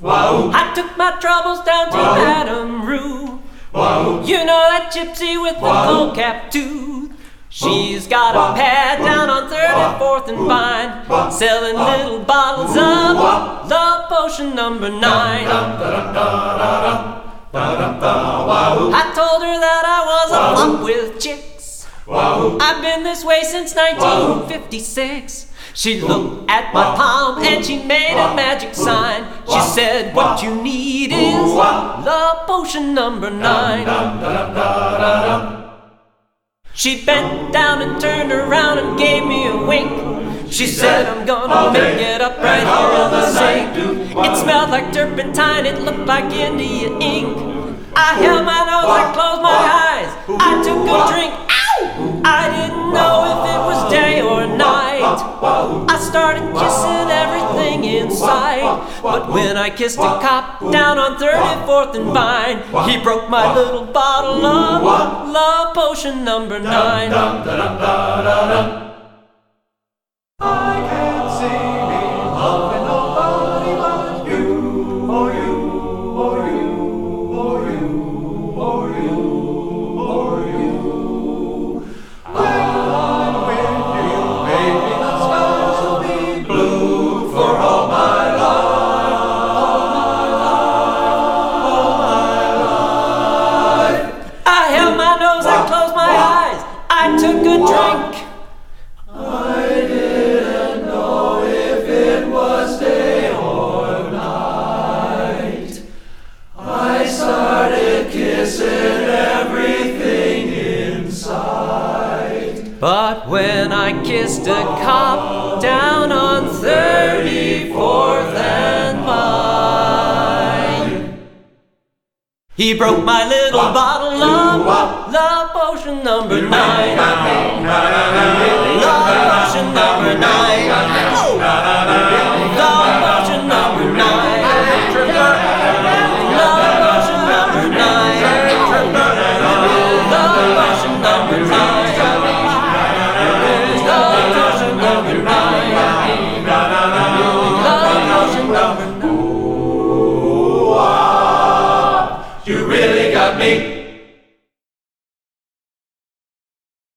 I took my troubles down to Madame Rue. You know that gypsy with the gold cap tooth. She's got a pad down on 34th and Vine, selling little bottles of Love Potion number 9. I told her that I was a flop with chicks. I've been this way since 1956. She looked at my palm and she made a magic sign. She said, what you need is Love Potion number 9. She bent down and turned around and gave me a wink. She said, I'm gonna make it up right here in the sink. It smelled like turpentine, it looked like India ink. I held my nose, I closed my eyes, I took a drink. Ow! I didn't know if it was day or night. I started kissing everything in sight. But when I kissed a cop down on 34th and Vine, he broke my little bottle of Love Potion number 9. I can't see me loving nobody but you, or you, or you, or you, or you, or you. When I'm with you, baby, the skies will be blue for all my life, all my life. I held my nose, I closed my eyes, I took a drink. But when I kissed a cop down on 34th and Vine, he broke my little bottle of Love Potion number 9.